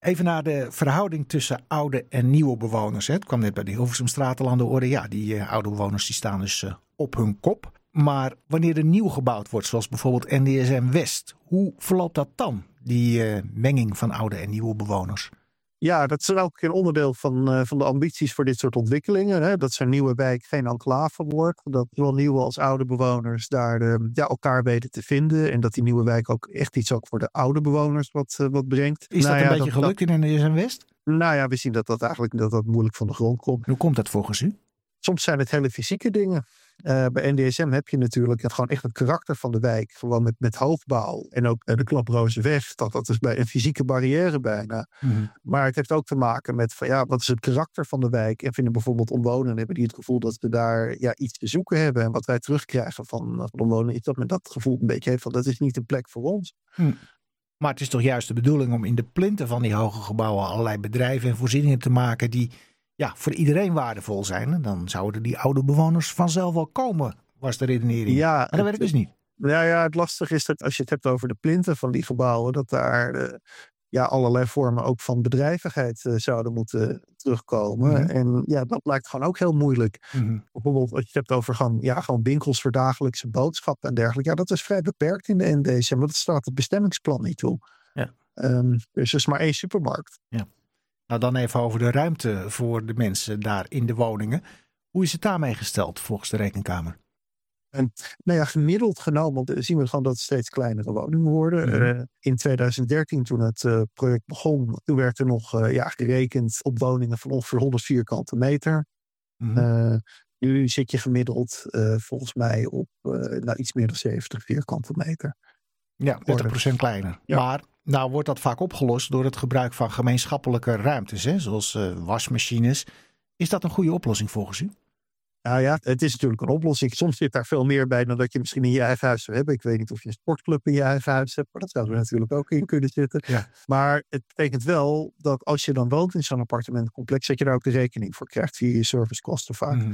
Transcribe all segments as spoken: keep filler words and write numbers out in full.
Even naar de verhouding tussen oude en nieuwe bewoners. Het kwam net bij de Hilversumstraat al aan de orde. Ja, die uh, oude bewoners die staan dus uh, op hun kop. Maar wanneer er nieuw gebouwd wordt, zoals bijvoorbeeld N D S M West, hoe verloopt dat dan, die uh, menging van oude en nieuwe bewoners? Ja, dat is ook een onderdeel van, uh, van de ambities voor dit soort ontwikkelingen. Hè? Dat zo'n nieuwe wijk geen enclave wordt. Dat zowel nieuwe als oude bewoners daar uh, ja, elkaar weten te vinden. En dat die nieuwe wijk ook echt iets ook voor de oude bewoners wat, uh, wat brengt. Is nou dat ja, een beetje dat, gelukt dat, in N D S M West? Nou ja, we zien dat dat eigenlijk dat dat moeilijk van de grond komt. Hoe komt dat volgens u? Soms zijn het hele fysieke dingen. Uh, bij N D S M heb je natuurlijk het, gewoon echt het karakter van de wijk. Gewoon met, met hoogbouw. En ook uh, de Klaprozenweg. Dat, dat is bij een fysieke barrière bijna. Mm-hmm. Maar het heeft ook te maken met van, ja, wat is het karakter van de wijk. En vinden bijvoorbeeld omwonenden hebben die het gevoel dat ze daar ja, iets te zoeken hebben. En wat wij terugkrijgen van, van omwonenden is dat men dat gevoel een beetje heeft van dat is niet een plek voor ons. Mm. Maar het is toch juist de bedoeling om in de plinten van die hoge gebouwen allerlei bedrijven en voorzieningen te maken die ja, voor iedereen waardevol zijn. En dan zouden die oude bewoners vanzelf wel komen, was de redenering. Ja, maar dat werkt dus niet. Nou ja, het lastige is dat als je het hebt over de plinten van die gebouwen, dat daar uh, ja, allerlei vormen ook van bedrijvigheid uh, zouden moeten terugkomen. Mm-hmm. En ja, dat lijkt gewoon ook heel moeilijk. Mm-hmm. Bijvoorbeeld als je het hebt over gewoon, ja, gewoon winkels voor dagelijkse boodschappen en dergelijke. Ja, dat is vrij beperkt in de N D S M, want dat staat het bestemmingsplan niet toe. Ja. Um, dus er is maar één supermarkt. Ja. Nou, dan even over de ruimte voor de mensen daar in de woningen. Hoe is het daarmee gesteld volgens de Rekenkamer? En, nou ja, gemiddeld genomen zien we gewoon dat het steeds kleinere woningen worden. Mm-hmm. Uh, in twintig dertien, toen het uh, project begon, toen werd er nog uh, ja, gerekend op woningen van ongeveer honderd vierkante meter. Mm-hmm. Uh, nu zit je gemiddeld uh, volgens mij op uh, nou, iets meer dan zeventig vierkante meter. Ja, dertig procent kleiner. Ja. Maar nou wordt dat vaak opgelost door het gebruik van gemeenschappelijke ruimtes, hè, zoals uh, wasmachines. Is dat een goede oplossing volgens u? Nou ja, het is natuurlijk een oplossing. Soms zit daar veel meer bij dan dat je misschien in je eigen huis zou hebben. Ik weet niet of je een sportclub in je eigen huis hebt, maar dat zou er natuurlijk ook in kunnen zitten. Ja. Maar het betekent wel dat als je dan woont in zo'n appartementencomplex, dat je daar ook de rekening voor krijgt via je servicekosten vaak. Mm-hmm.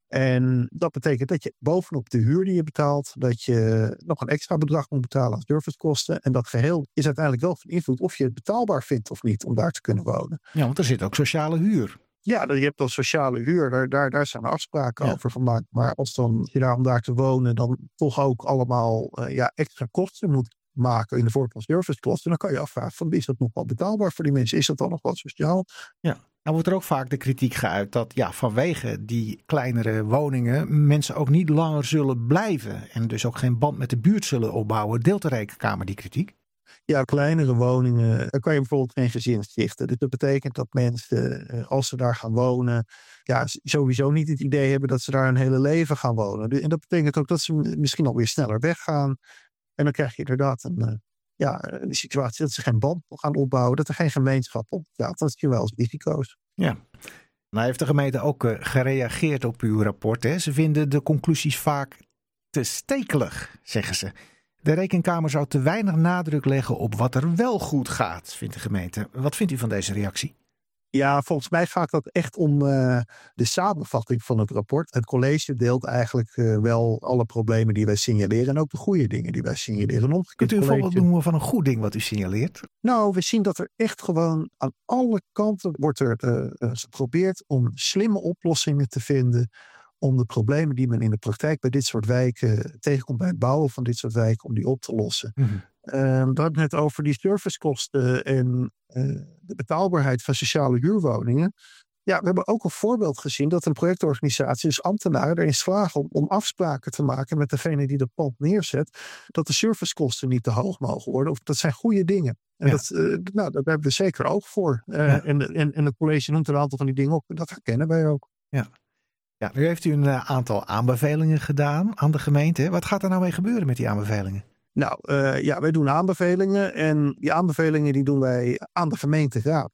En dat betekent dat je bovenop de huur die je betaalt, dat je nog een extra bedrag moet betalen aan servicekosten. En dat geheel is uiteindelijk wel van invloed of je het betaalbaar vindt of niet om daar te kunnen wonen. Ja, want er zit ook sociale huur. Ja, je hebt dan sociale huur, daar, daar, daar zijn afspraken ja. over gemaakt. Maar als dan je daar om daar te wonen dan toch ook allemaal uh, ja, extra kosten moet maken in de vorm van servicekosten, dan kan je afvragen van is dat nog wel betaalbaar voor die mensen? Is dat dan nog wat sociaal? Ja. Nou wordt er ook vaak de kritiek geuit dat ja, vanwege die kleinere woningen mensen ook niet langer zullen blijven en dus ook geen band met de buurt zullen opbouwen. Deelt de Rekenkamer die kritiek? Ja, kleinere woningen, daar kan je bijvoorbeeld geen gezin stichten. Dus dat betekent dat mensen, als ze daar gaan wonen, ja, sowieso niet het idee hebben dat ze daar een hele leven gaan wonen. En dat betekent ook dat ze misschien alweer sneller weggaan. En dan krijg je inderdaad een, ja, een situatie dat ze geen band gaan opbouwen, dat er geen gemeenschap opstaat. Dat is je wel eens risico's. Ja. Nou heeft de gemeente ook uh, gereageerd op uw rapport. Hè? Ze vinden de conclusies vaak te stekelig, zeggen ze. De Rekenkamer zou te weinig nadruk leggen op wat er wel goed gaat, vindt de gemeente. Wat vindt u van deze reactie? Ja, volgens mij gaat dat echt om uh, de samenvatting van het rapport. Het college deelt eigenlijk uh, wel alle problemen die wij signaleren en ook de goede dingen die wij signaleren. Kunt u een voorbeeld noemen van een goed ding wat u signaleert? Nou, we zien dat er echt gewoon aan alle kanten wordt er uh, uh, geprobeerd om slimme oplossingen te vinden om de problemen die men in de praktijk bij dit soort wijken tegenkomt bij het bouwen van dit soort wijken, om die op te lossen. Mm-hmm. Uh, we hadden het net over die servicekosten en uh, de betaalbaarheid van sociale huurwoningen. Ja, we hebben ook een voorbeeld gezien dat een projectorganisatie, dus ambtenaren, erin slagen om, om afspraken te maken met degene die dat pand neerzet, dat de servicekosten niet te hoog mogen worden. Of dat zijn goede dingen. En ja. dat, uh, nou, daar hebben we zeker oog voor. Uh, ja. en, en, en het college noemt een aantal van die dingen op. Dat herkennen wij ook. Ja. Ja, nu heeft u een uh, aantal aanbevelingen gedaan aan de gemeente. Wat gaat er nou mee gebeuren met die aanbevelingen? Nou, uh, ja, wij doen aanbevelingen en die aanbevelingen die doen wij aan de gemeenteraad.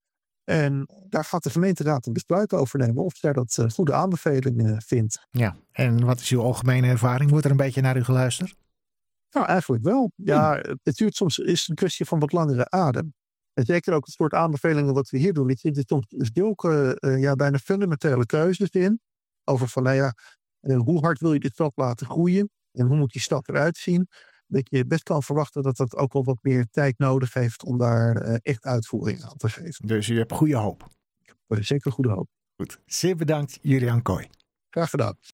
En daar gaat de gemeenteraad een besluit over nemen of zij dat uh, goede aanbevelingen vindt. Ja, en wat is uw algemene ervaring? Wordt er een beetje naar u geluisterd? Nou, eigenlijk wel. Ja, hmm. het duurt soms, is een kwestie van wat langere adem. En zeker ook het soort aanbevelingen wat we hier doen. Er zitten soms zulke uh, ja, bijna fundamentele keuzes in. Over van, nou ja, uh, hoe hard wil je de stad laten groeien? En hoe moet die stad eruit zien? dat je best kan verwachten dat dat ook wel wat meer tijd nodig heeft om daar uh, echt uitvoering aan te geven. Dus je hebt goede hoop. Ik heb uh, zeker goede hoop. Goed, zeer bedankt Julian Kooi. Graag gedaan.